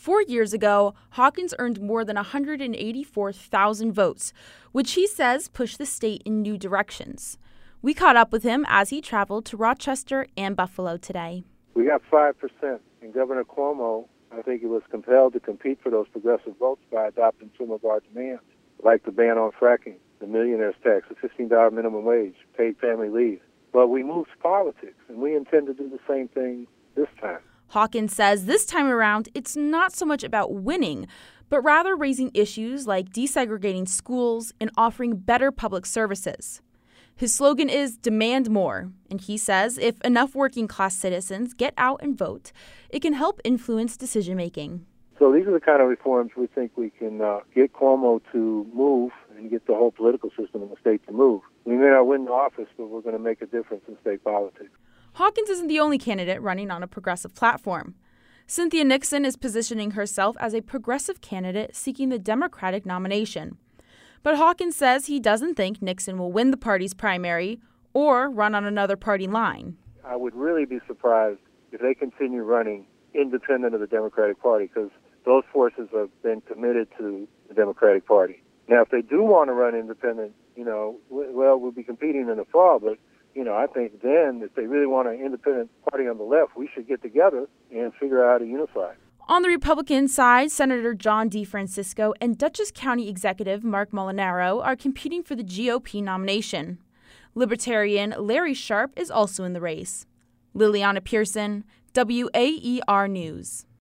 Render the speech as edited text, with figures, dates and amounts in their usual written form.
4 years ago, Hawkins earned more than 184,000 votes, which he says pushed the state in new directions. We caught up with him as he traveled to Rochester and Buffalo today. We got 5%, and Governor Cuomo, I think he was compelled to compete for those progressive votes by adopting some of our demands, like the ban on fracking, the millionaire's tax, the $15 minimum wage, paid family leave. But we moved politics, and we intend to do the same thing this time. Hawkins says this time around, it's not so much about winning, but rather raising issues like desegregating schools and offering better public services. His slogan is demand more, and he says if enough working-class citizens get out and vote, it can help influence decision-making. So these are the kind of reforms we think we can get Cuomo to move and get the whole political system in the state to move. We may not win the office, but we're going to make a difference in state politics. Hawkins isn't the only candidate running on a progressive platform. Cynthia Nixon is positioning herself as a progressive candidate seeking the Democratic nomination. But Hawkins says he doesn't think Nixon will win the party's primary or run on another party line. I would really be surprised if they continue running independent of the Democratic Party, because those forces have been committed to the Democratic Party. Now, if they do want to run independent, we'll be competing in the fall, but I think then if they really want an independent party on the left, we should get together and figure out how to unify. On the Republican side, Senator John DeFrancisco and Dutchess County Executive Mark Molinaro are competing for the GOP nomination. Libertarian Larry Sharp is also in the race. Liliana Pearson, WAER News.